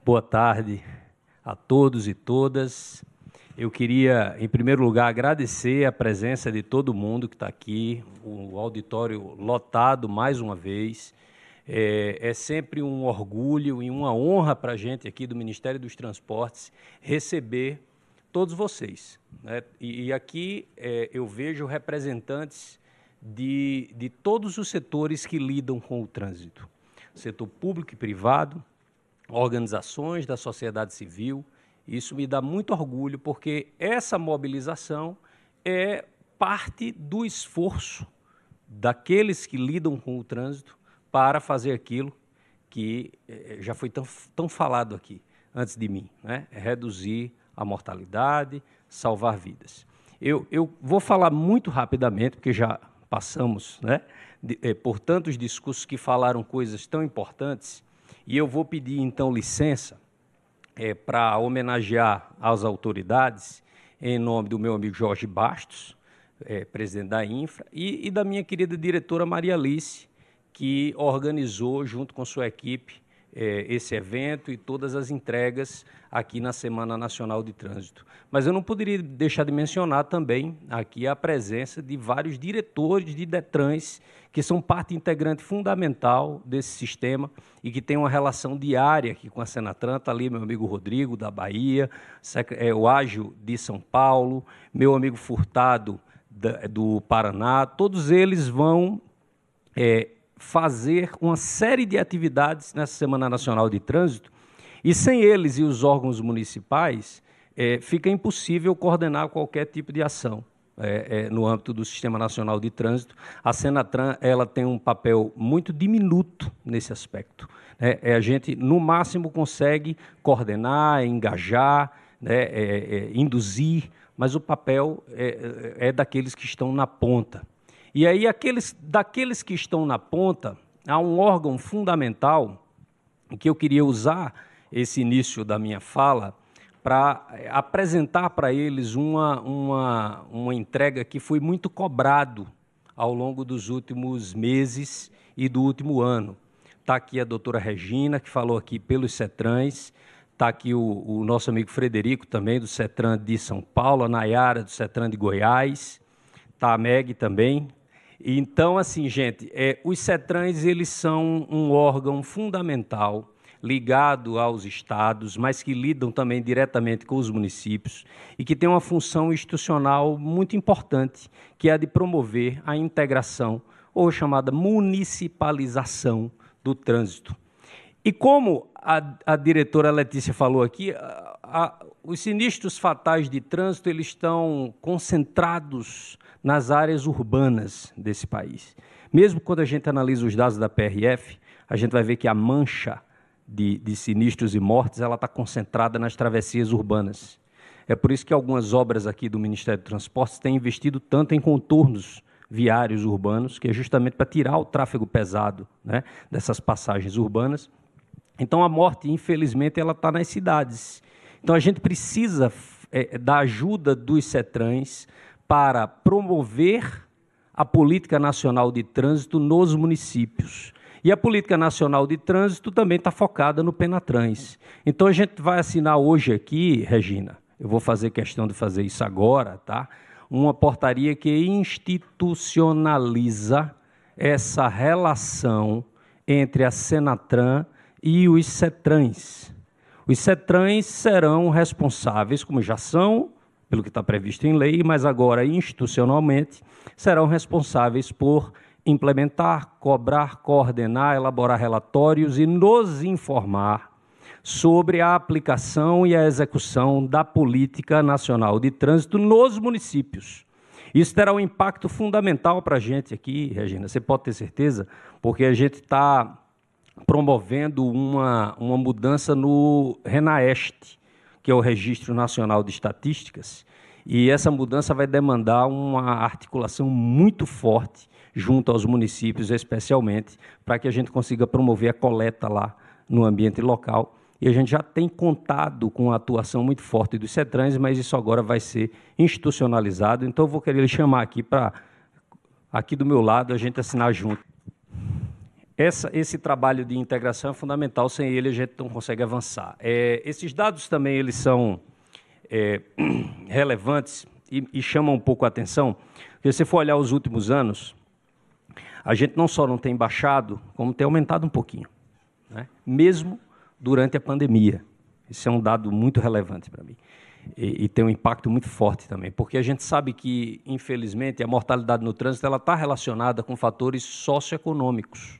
Boa tarde a todos e todas. Eu queria, em primeiro lugar, agradecer a presença de todo mundo que está aqui, o auditório lotado mais uma vez. É sempre um orgulho e uma honra para a gente aqui do Ministério dos Transportes receber todos vocês, né? E aqui eu vejo representantes de todos os setores que lidam com o trânsito, setor público e privado, organizações da sociedade civil. Isso me dá muito orgulho, porque essa mobilização é parte do esforço daqueles que lidam com o trânsito para fazer aquilo que já foi tão falado aqui antes de mim, né? Reduzir a mortalidade, salvar vidas. Eu vou falar muito rapidamente, porque já passamos, né, por tantos discursos que falaram coisas tão importantes, e eu vou pedir, então, licença para homenagear as autoridades, em nome do meu amigo Jorge Bastos, presidente da Infra, e da minha querida diretora Maria Alice, que organizou, junto com sua equipe, esse evento e todas as entregas aqui na Semana Nacional de Trânsito. Mas eu não poderia deixar de mencionar também aqui a presença de vários diretores de DETRANs, que são parte integrante fundamental desse sistema e que tem uma relação diária aqui com a Senatran. Está ali meu amigo Rodrigo, da Bahia, o Ágil de São Paulo, meu amigo Furtado, do Paraná. Todos eles vão fazer uma série de atividades nessa Semana Nacional de Trânsito, e sem eles e os órgãos municipais, fica impossível coordenar qualquer tipo de ação no âmbito do Sistema Nacional de Trânsito. A Senatran ela tem um papel muito diminuto nesse aspecto. A gente, no máximo, consegue coordenar, engajar, induzir, mas o papel é daqueles que estão na ponta. E aí, daqueles que estão na ponta, há um órgão fundamental que eu queria usar esse início da minha fala para apresentar para eles uma entrega que foi muito cobrado ao longo dos últimos meses e do último ano. Está aqui a doutora Regina, que falou aqui pelos CETRANs, está aqui o nosso amigo Frederico, também do CETRAN de São Paulo, a Nayara, do CETRAN de Goiás, está a Meg também. Então, assim, gente, os CETRANs eles são um órgão fundamental ligado aos estados, mas que lidam também diretamente com os municípios e que tem uma função institucional muito importante, que é a de promover a integração ou chamada municipalização do trânsito. E como a diretora Letícia falou aqui, os sinistros fatais de trânsito eles estão concentrados nas áreas urbanas desse país. Mesmo quando a gente analisa os dados da PRF, a gente vai ver que a mancha de sinistros e mortes ela está concentrada nas travessias urbanas. É por isso que algumas obras aqui do Ministério do Transportes têm investido tanto em contornos viários urbanos, que é justamente para tirar o tráfego pesado, né, dessas passagens urbanas. Então, a morte, infelizmente, ela está nas cidades. Então, a gente precisa da ajuda dos CETRANs para promover a Política Nacional de Trânsito nos municípios. E a Política Nacional de Trânsito também está focada no Penatrans. Então, a gente vai assinar hoje aqui, Regina, eu vou fazer questão de fazer isso agora, tá? Uma portaria que institucionaliza essa relação entre a Senatran e os CETRANs. Os CETRANs serão responsáveis, como já são, pelo que está previsto em lei, mas agora institucionalmente, serão responsáveis por implementar, cobrar, coordenar, elaborar relatórios e nos informar sobre a aplicação e a execução da Política Nacional de Trânsito nos municípios. Isso terá um impacto fundamental para a gente aqui, Regina, você pode ter certeza, porque a gente está promovendo uma mudança no RENAEST, que é o Registro Nacional de Estatísticas, e essa mudança vai demandar uma articulação muito forte junto aos municípios, especialmente, para que a gente consiga promover a coleta lá no ambiente local. E a gente já tem contado com a atuação muito forte dos CETRANs, mas isso agora vai ser institucionalizado. Então, eu vou querer lhe chamar aqui para, aqui do meu lado, a gente assinar junto. Esse trabalho de integração é fundamental, sem ele a gente não consegue avançar. Esses dados também eles são relevantes e chamam um pouco a atenção, porque se você for olhar os últimos anos, a gente não só não tem baixado, como tem aumentado um pouquinho, né? Mesmo durante a pandemia. Esse é um dado muito relevante para mim. E tem um impacto muito forte também, porque a gente sabe que, infelizmente, a mortalidade no trânsito está relacionada com fatores socioeconômicos.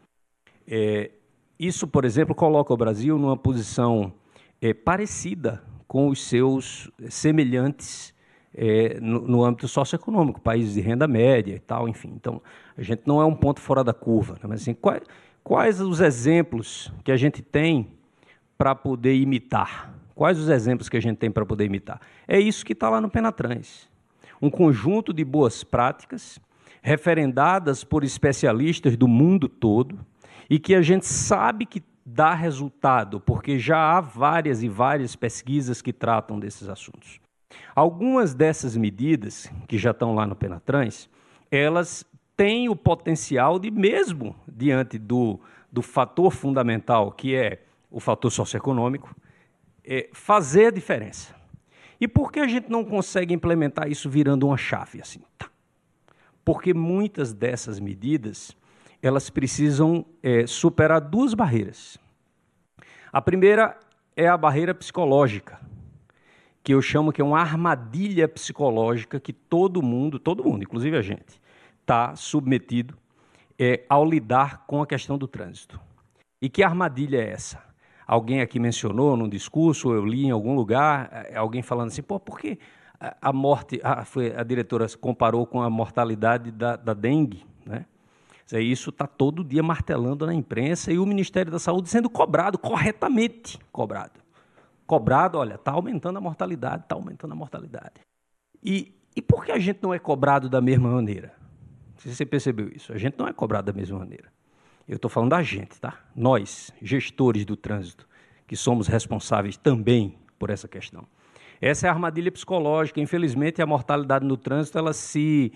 Isso, por exemplo, coloca o Brasil numa posição parecida com os seus semelhantes no âmbito socioeconômico, países de renda média e tal, enfim. Então, a gente não é um ponto fora da curva, né? Mas assim, quais os exemplos que a gente tem para poder imitar? Quais os exemplos que a gente tem para poder imitar? É isso que está lá no Penatrans. Um conjunto de boas práticas, referendadas por especialistas do mundo todo, e que a gente sabe que dá resultado, porque já há várias e várias pesquisas que tratam desses assuntos. Algumas dessas medidas, que já estão lá no Penatrans, elas têm o potencial de, mesmo diante do fator fundamental, que é o fator socioeconômico, fazer a diferença. E por que a gente não consegue implementar isso virando uma chave assim? Tá. Porque muitas dessas medidas elas precisam superar duas barreiras. A primeira é a barreira psicológica, que eu chamo que é uma armadilha psicológica que todo mundo, inclusive a gente, está submetido ao lidar com a questão do trânsito. E que armadilha é essa? Alguém aqui mencionou num discurso, ou eu li em algum lugar, alguém falando assim, por que a morte, a diretora comparou com a mortalidade da dengue, né? Isso está todo dia martelando na imprensa e o Ministério da Saúde sendo cobrado, corretamente cobrado. Cobrado, olha, está aumentando a mortalidade, está aumentando a mortalidade. E por que a gente não é cobrado da mesma maneira? Se você percebeu isso, a gente não é cobrado da mesma maneira. Eu estou falando da gente, tá? Nós, gestores do trânsito, que somos responsáveis também por essa questão. Essa é a armadilha psicológica. Infelizmente, a mortalidade no trânsito ela se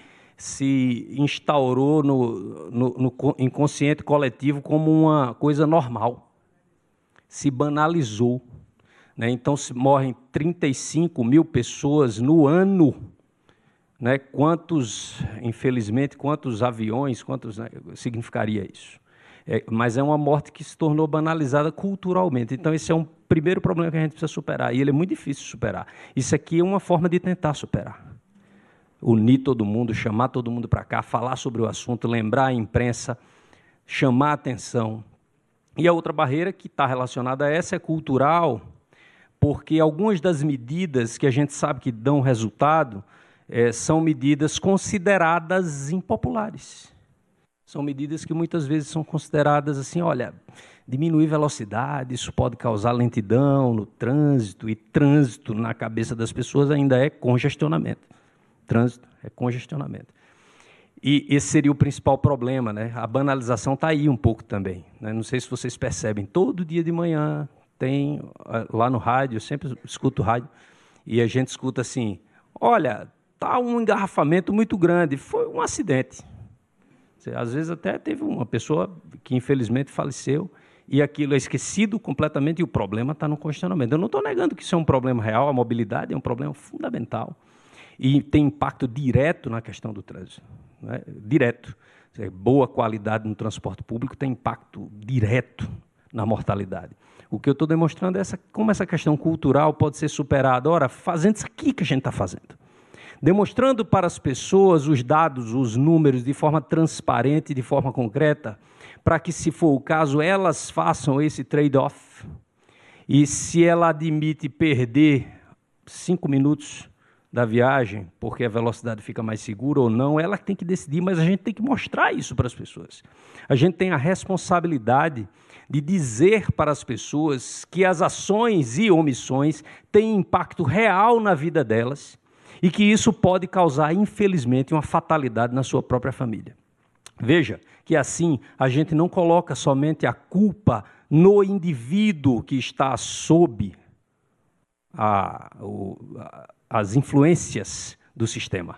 instaurou no inconsciente coletivo como uma coisa normal. Se banalizou, né? Então, se morrem 35 mil pessoas no ano, né? Infelizmente, quantos aviões, né, significaria isso? Mas é uma morte que se tornou banalizada culturalmente. Então, esse é um primeiro problema que a gente precisa superar, e ele é muito difícil de superar. Isso aqui é uma forma de tentar superar. Unir todo mundo, chamar todo mundo para cá, falar sobre o assunto, lembrar a imprensa, chamar a atenção. E a outra barreira que está relacionada a essa é cultural, porque algumas das medidas que a gente sabe que dão resultado são medidas consideradas impopulares. São medidas que muitas vezes são consideradas assim, olha, diminuir velocidade, isso pode causar lentidão no trânsito, e trânsito na cabeça das pessoas ainda é congestionamento. Trânsito é congestionamento. E esse seria o principal problema, né? A banalização está aí um pouco também, né? Não sei se vocês percebem, todo dia de manhã tem, lá no rádio, eu sempre escuto rádio, e a gente escuta assim, olha, está um engarrafamento muito grande, foi um acidente. Às vezes até teve uma pessoa que infelizmente faleceu e aquilo é esquecido completamente e o problema está no congestionamento. Eu não estou negando que isso é um problema real, a mobilidade é um problema fundamental e tem impacto direto na questão do trânsito, né? Direto. Boa qualidade no transporte público tem impacto direto na mortalidade. O que eu estou demonstrando é como essa questão cultural pode ser superada. Ora, fazendo isso aqui que a gente está fazendo. Demonstrando para as pessoas os dados, os números, de forma transparente, de forma concreta, para que, se for o caso, elas façam esse trade-off. E se ela admite perder 5 minutos da viagem, porque a velocidade fica mais segura ou não, ela tem que decidir, mas a gente tem que mostrar isso para as pessoas. A gente tem a responsabilidade de dizer para as pessoas que as ações e omissões têm impacto real na vida delas, e que isso pode causar, infelizmente, uma fatalidade na sua própria família. Veja que assim a gente não coloca somente a culpa no indivíduo que está sob as influências do sistema.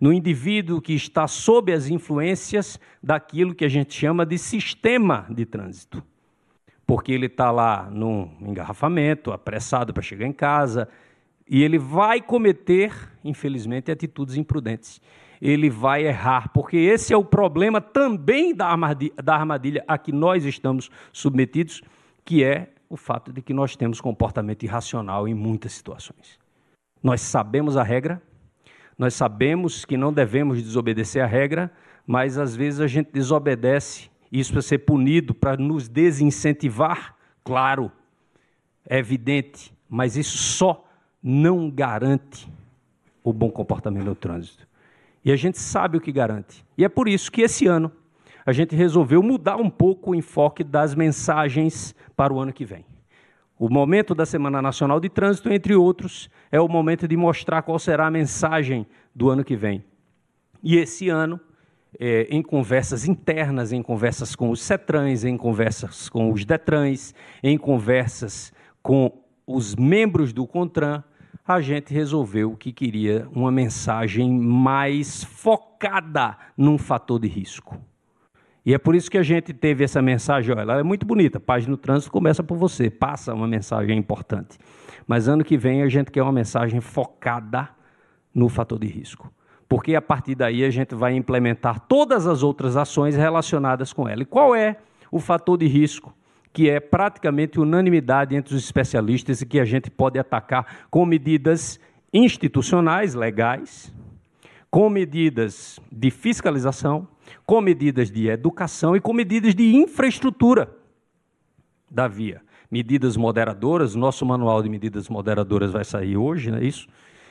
no indivíduo que está sob as influências daquilo que a gente chama de sistema de trânsito. Porque ele está lá num engarrafamento, apressado para chegar em casa, e ele vai cometer, infelizmente, atitudes imprudentes. Ele vai errar, porque esse é o problema também da armadilha a que nós estamos submetidos, que é o fato de que nós temos comportamento irracional em muitas situações. Nós sabemos a regra, nós sabemos que não devemos desobedecer a regra, mas às vezes a gente desobedece, isso para ser punido, para nos desincentivar, claro, é evidente, mas isso só não garante o bom comportamento no trânsito. E a gente sabe o que garante. E é por isso que esse ano a gente resolveu mudar um pouco o enfoque das mensagens para o ano que vem. O momento da Semana Nacional de Trânsito, entre outros, é o momento de mostrar qual será a mensagem do ano que vem. E esse ano, em conversas internas, em conversas com os CETRANs, em conversas com os DETRANs, em conversas com os membros do CONTRAN, a gente resolveu que queria uma mensagem mais focada num fator de risco. E é por isso que a gente teve essa mensagem, olha, ela é muito bonita, Página do Trânsito começa por você, passa uma mensagem importante. Mas ano que vem a gente quer uma mensagem focada no fator de risco. Porque a partir daí a gente vai implementar todas as outras ações relacionadas com ela. E qual é o fator de risco? Que é praticamente unanimidade entre os especialistas e que a gente pode atacar com medidas institucionais, legais, com medidas de fiscalização, com medidas de educação e com medidas de infraestrutura da via. Medidas moderadoras, nosso manual de medidas moderadoras vai sair hoje, não é isso?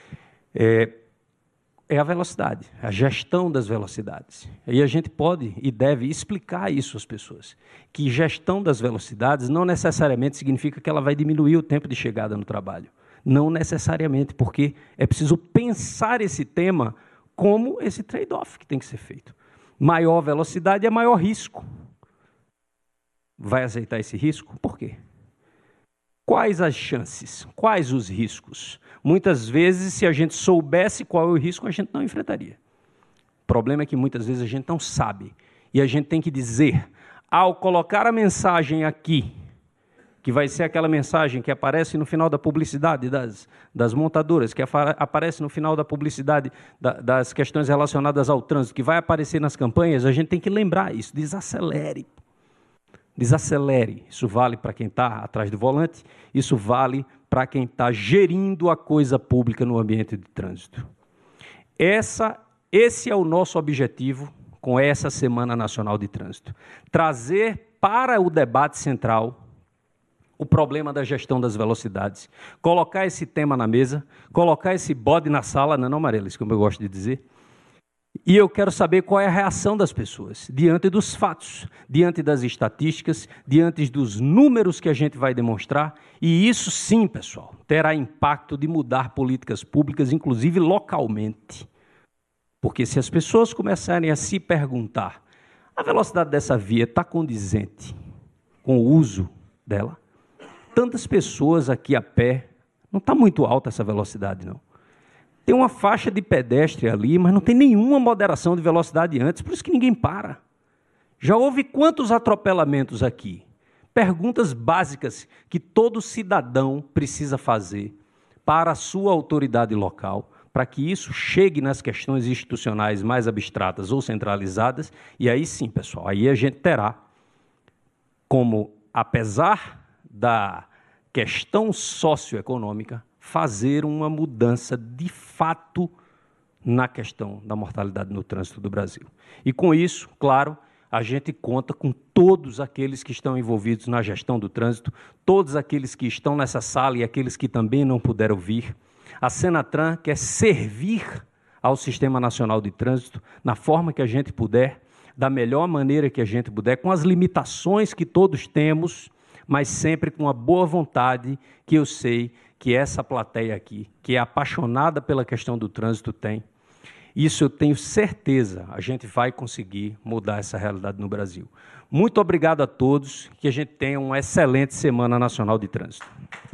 É a velocidade, a gestão das velocidades. E a gente pode e deve explicar isso às pessoas, que gestão das velocidades não necessariamente significa que ela vai diminuir o tempo de chegada no trabalho. Não necessariamente, porque é preciso pensar esse tema como esse trade-off que tem que ser feito. Maior velocidade é maior risco. Vai aceitar esse risco? Por quê? Quais as chances? Quais os riscos? Muitas vezes, se a gente soubesse qual é o risco, a gente não enfrentaria. O problema é que muitas vezes a gente não sabe. E a gente tem que dizer, ao colocar a mensagem aqui, que vai ser aquela mensagem que aparece no final da publicidade das montadoras, que aparece no final da publicidade das questões relacionadas ao trânsito, que vai aparecer nas campanhas, a gente tem que lembrar isso, desacelere. Desacelere. Isso vale para quem está atrás do volante, isso vale para quem está gerindo a coisa pública no ambiente de trânsito. Esse é o nosso objetivo com essa Semana Nacional de Trânsito. Trazer para o debate central o problema da gestão das velocidades. Colocar esse tema na mesa, colocar esse bode na sala, não, Marilis, como eu gosto de dizer. E eu quero saber qual é a reação das pessoas, diante dos fatos, diante das estatísticas, diante dos números que a gente vai demonstrar. E isso sim, pessoal, terá impacto de mudar políticas públicas, inclusive localmente. Porque se as pessoas começarem a se perguntar, a velocidade dessa via está condizente com o uso dela? Tantas pessoas aqui a pé, não está muito alta essa velocidade, não. Tem uma faixa de pedestre ali, mas não tem nenhuma moderação de velocidade antes, por isso que ninguém para. Já houve quantos atropelamentos aqui? Perguntas básicas que todo cidadão precisa fazer para a sua autoridade local, para que isso chegue nas questões institucionais mais abstratas ou centralizadas, e aí sim, pessoal, aí a gente terá como, apesar da questão socioeconômica, fazer uma mudança de fato na questão da mortalidade no trânsito do Brasil. E com isso, claro, a gente conta com todos aqueles que estão envolvidos na gestão do trânsito, todos aqueles que estão nessa sala e aqueles que também não puderam vir. A Senatran quer servir ao Sistema Nacional de Trânsito na forma que a gente puder, da melhor maneira que a gente puder, com as limitações que todos temos, mas sempre com a boa vontade que eu sei que essa plateia aqui, que é apaixonada pela questão do trânsito, tem. Isso eu tenho certeza, a gente vai conseguir mudar essa realidade no Brasil. Muito obrigado a todos, que a gente tenha uma excelente Semana Nacional de Trânsito.